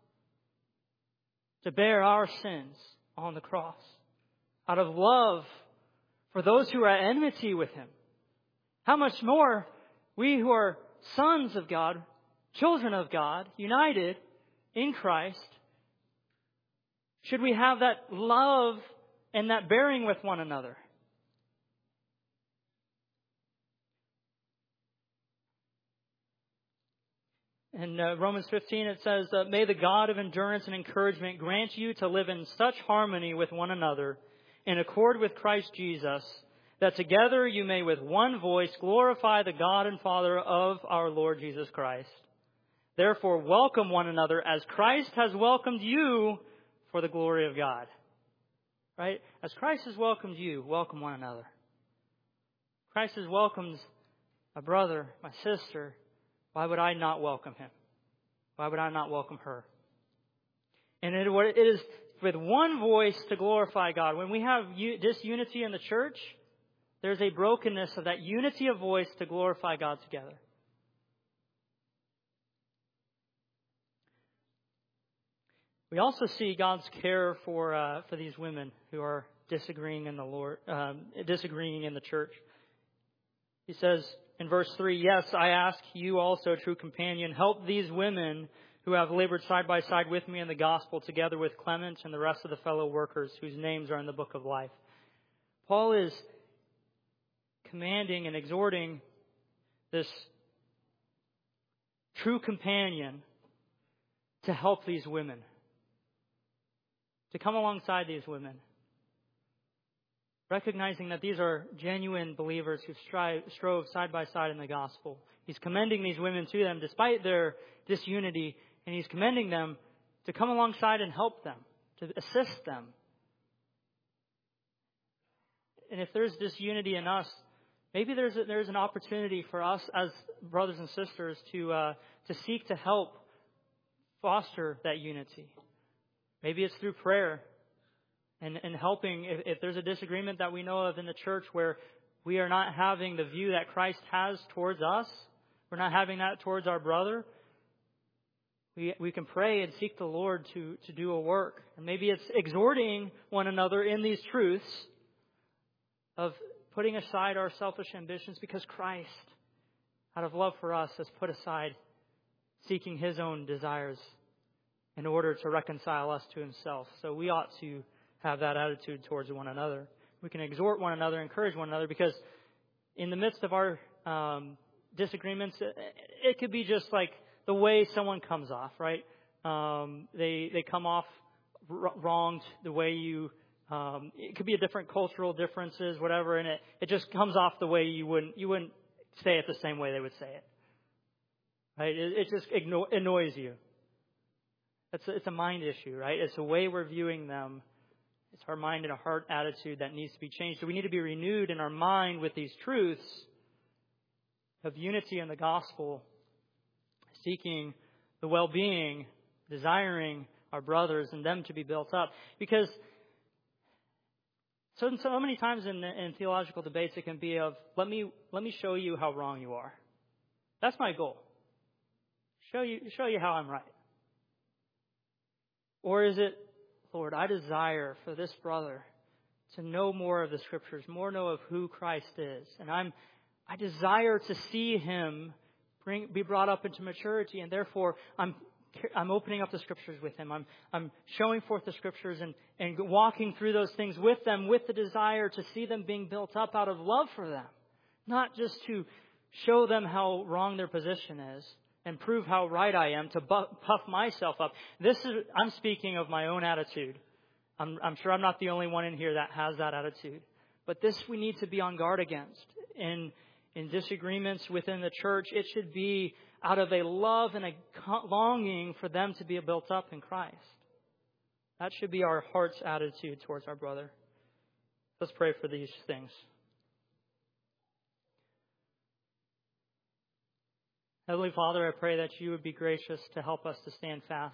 to bear our sins on the cross, out of love for those who are at enmity with him. How much more we who are sons of God, children of God, united in Christ, should we have that love and that bearing with one another? In Romans 15 it says, may the God of endurance and encouragement grant you to live in such harmony with one another, in accord with Christ Jesus, that together you may with one voice glorify the God and Father of our Lord Jesus Christ. Therefore welcome one another as Christ has welcomed you for the glory of God. Right? As Christ has welcomed you, welcome one another. Christ has welcomed my brother, my sister, why would I not welcome him? Why would I not welcome her? And it is with one voice to glorify God. When we have disunity in the church, there's a brokenness of that unity of voice to glorify God together. We also see God's care for these women who are disagreeing in the Lord, disagreeing in the church. He says in verse 3, "Yes, I ask you also, true companion, help these women who have labored side by side with me in the gospel, together with Clement and the rest of the fellow workers whose names are in the book of life." Paul is commanding and exhorting this true companion to help these women, to come alongside these women, recognizing that these are genuine believers who strove side by side in the gospel. He's commending these women to them despite their disunity, and he's commending them to come alongside and help them, to assist them. And if there's disunity in us, maybe there's an opportunity for us as brothers and sisters to seek to help foster that unity. Maybe it's through prayer and helping if there's a disagreement that we know of in the church where we are not having the view that Christ has towards us, we're not having that towards our brother, we can pray and seek the Lord to do a work. And maybe it's exhorting one another in these truths of putting aside our selfish ambitions because Christ, out of love for us, has put aside seeking His own desires in order to reconcile us to Himself. So we ought to have that attitude towards one another. We can exhort one another, encourage one another, because in the midst of our disagreements, it could be just like the way someone comes off, right? They come off wronged the way you. It could be a different cultural differences, whatever, and it just comes off the way you wouldn't say it the same way they would say it, right? It just annoys you. It's a mind issue, right? It's the way we're viewing them. It's our mind and our heart attitude that needs to be changed. So we need to be renewed in our mind with these truths of unity in the gospel, seeking the well-being, desiring our brothers and them to be built up. Because so many times in theological debates it can be of, let me show you how wrong you are. That's my goal. Show you how I'm right. Or is it, Lord, I desire for this brother to know more of the Scriptures, more know of who Christ is. And I desire to see him be brought up into maturity, and therefore I'm opening up the Scriptures with him. I'm showing forth the Scriptures and walking through those things with them with the desire to see them being built up out of love for them. Not just to show them how wrong their position is and prove how right I am, to puff myself up. I'm speaking of my own attitude. I'm sure I'm not the only one in here that has that attitude. But this we need to be on guard against. In disagreements within the church, it should be out of a love and a longing for them to be built up in Christ. That should be our heart's attitude towards our brother. Let's pray for these things. Heavenly Father, I pray that you would be gracious to help us to stand fast.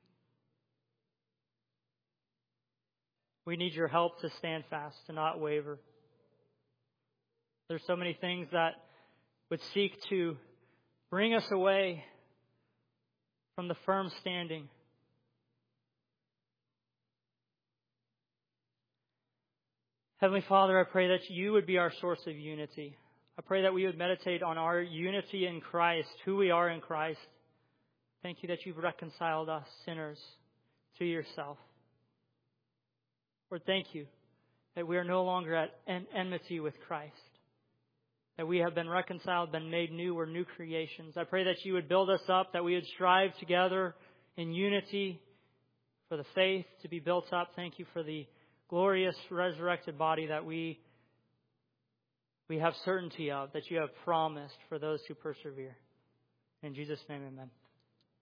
We need your help to stand fast, to not waver. There's so many things that would seek to bring us away from the firm standing. Heavenly Father, I pray that you would be our source of unity. I pray that we would meditate on our unity in Christ, who we are in Christ. Thank you that you've reconciled us, sinners, to yourself. Lord, thank you that we are no longer at enmity with Christ, that we have been reconciled, been made new, we're new creations. I pray that you would build us up, that we would strive together in unity for the faith to be built up. Thank you for the glorious resurrected body that we have certainty of, that you have promised for those who persevere. In Jesus' name, amen.